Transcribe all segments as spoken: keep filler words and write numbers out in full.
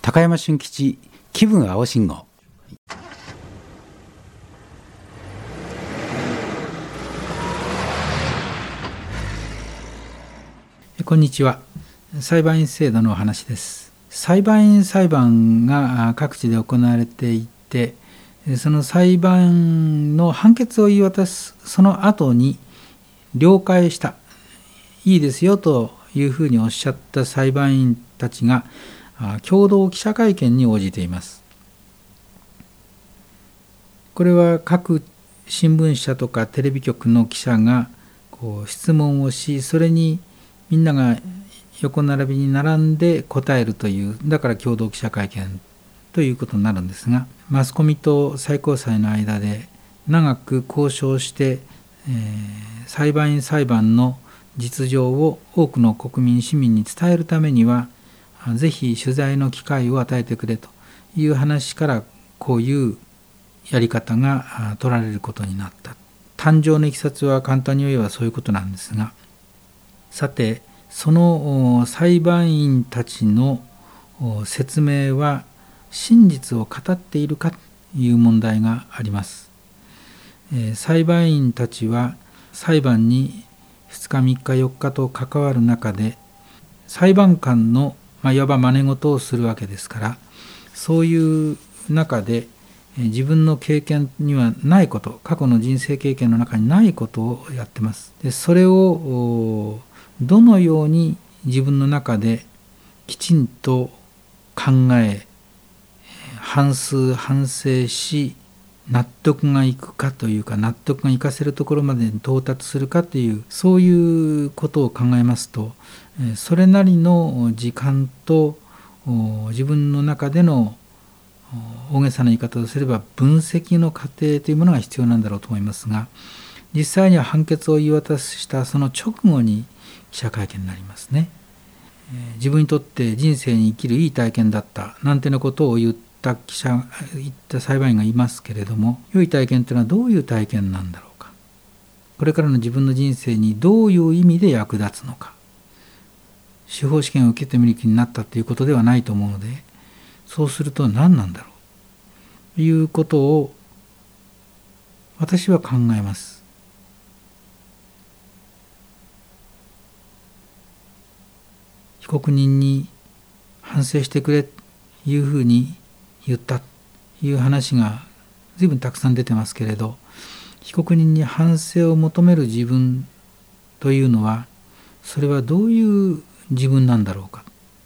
高山俊吉気分青信号。こんにちは。裁判員制度のお話です。裁判員裁判が各地で行われていて、その裁判の判決を言い渡すその後に了解した、いいですよというふうにおっしゃった裁判員たちが共同記者会見に応じています。これは各新聞社とかテレビ局の記者がこう質問をし、それにみんなが横並びに並んで答えるという、だから共同記者会見ということになるんですが、マスコミと最高裁の間で長く交渉して、えー、裁判員裁判の実情を多くの国民市民に伝えるためにはぜひ取材の機会を与えてくれという話から、こういうやり方が取られることになった。誕生のいきさつは簡単に言えばそういうことなんですが、さてその裁判員たちの説明は真実を語っているかという問題があります。えー、裁判員たちは裁判にふつかみっかよっかと関わる中で、裁判官のまあ、いわば真似事をするわけですから、そういう中で自分の経験にはないこと、過去の人生経験の中にないことをやってます。でそれをどのように自分の中できちんと考え、反数反省し、納得がいくかというか、納得がいかせるところまでに到達するかという、そういうことを考えますと、それなりの時間と自分の中での大げさな言い方をすれば分析の過程というものが必要なんだろうと思いますが、実際には判決を言い渡したその直後に記者会見になりますね。自分にとって人生に生きるいい体験だったなんてなことを言った記者、言った裁判員がいますけれども、良い体験というのはどういう体験なんだろうか、これからの自分の人生にどういう意味で役立つのか、司法試験を受けてみる気になったということではないと思うので、そうすると何なんだろうということを私は考えます。被告人に反省してくれというふうに言ったという話が随分たくさん出てますけれど、被告人に反省を求める自分というのは、それはどういう自分なんだろうか。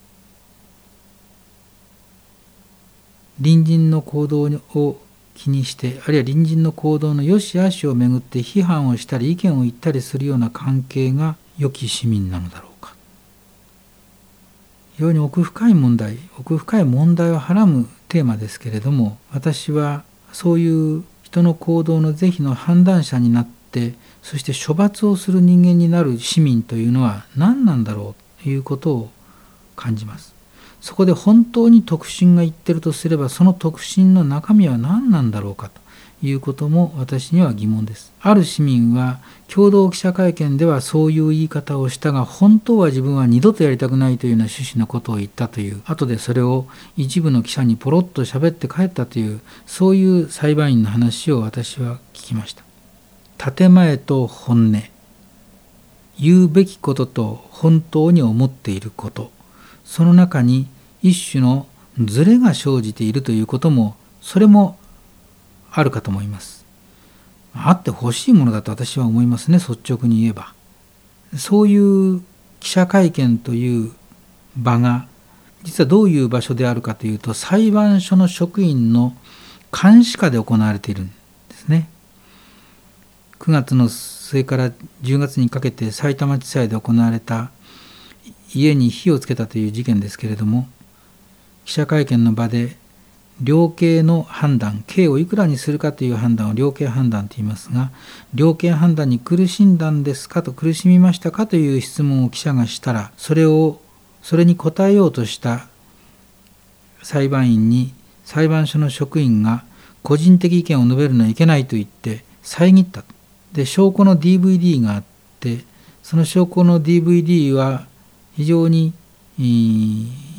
隣人の行動を気にして、あるいは隣人の行動の良し悪しをめぐって批判をしたり意見を言ったりするような関係が良き市民なのだろうか。非常に奥深い問題、奥深い問題をはらむテーマですけれども、私はそういう人の行動の是非の判断者になって、そして処罰をする人間になる市民というのは何なんだろうということを感じます。そこで本当に特進が言ってるとすれば、その特進の中身は何なんだろうかということも私には疑問です。ある市民は共同記者会見ではそういう言い方をしたが、本当は自分は二度とやりたくないというような趣旨のことを言ったという、後でそれを一部の記者にポロッと喋って帰ったという、そういう裁判員の話を私は聞きました。建前と本音、言うべきことと本当に思っていること、その中に一種のズレが生じているということも、それもあるかと思います。あってほしいものだと私は思いますね、率直に言えば。そういう記者会見という場が実はどういう場所であるかというと、裁判所の職員の監視下で行われているんですね。くがつの末からじゅうがつにかけてさいたま地裁で行われた家に火をつけたという事件ですけれども、記者会見の場で量刑の判断、刑をいくらにするかという判断を量刑判断と言いますが、量刑判断に苦しんだんですかと、苦しみましたかという質問を記者がしたら、それをそれに答えようとした裁判員に裁判所の職員が個人的意見を述べるのはいけないと言って遮った。で、証拠の ディーブイディー があって、その証拠の ディーブイディー は非常に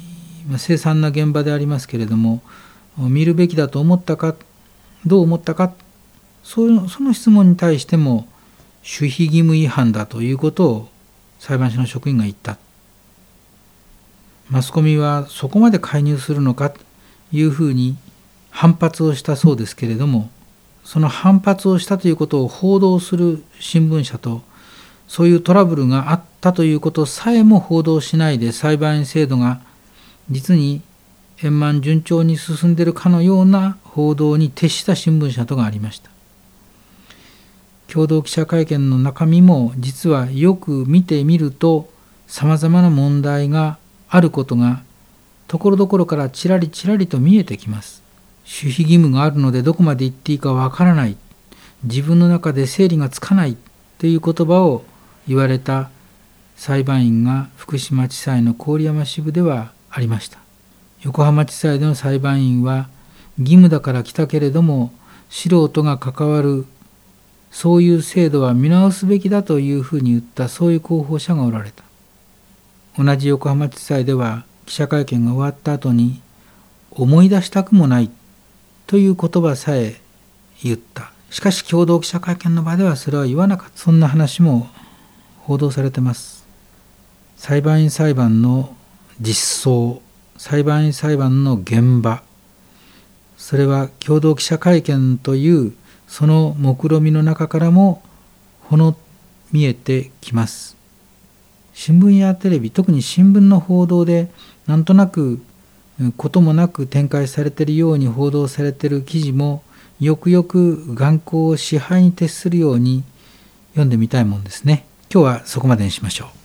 凄惨な現場でありますけれども、見るべきだと思ったか、どう思ったか、そういうその質問に対しても守秘義務違反だということを裁判所の職員が言った。マスコミはそこまで介入するのかというふうに反発をしたそうですけれども、その反発をしたということを報道する新聞社と、そういうトラブルがあったということさえも報道しないで、裁判員制度が実に円満順調に進んでいるかのような報道に徹した新聞社とがありました。共同記者会見の中身も実はよく見てみると、さまざまな問題があることがところどころからちらりちらりと見えてきます。守秘義務があるのでどこまで言っていいかわからない、自分の中で整理がつかないという言葉を言われた裁判員が福島地裁の郡山支部ではありました。横浜地裁での裁判員は、義務だから来たけれども素人が関わるそういう制度は見直すべきだというふうに言った、そういう候補者がおられた。同じ横浜地裁では記者会見が終わった後に、思い出したくもないという言葉さえ言った。しかし共同記者会見の場ではそれは言わなかった。そんな話も報道されています。裁判員裁判の実相、裁判員裁判の現場、それは共同記者会見というその目論見の中からもほの見えてきます。新聞やテレビ、特に新聞の報道でなんとなくこともなく展開されているように報道されている記事も、よくよく眼光を支配に徹するように読んでみたいもんですね。今日はそこまでにしましょう。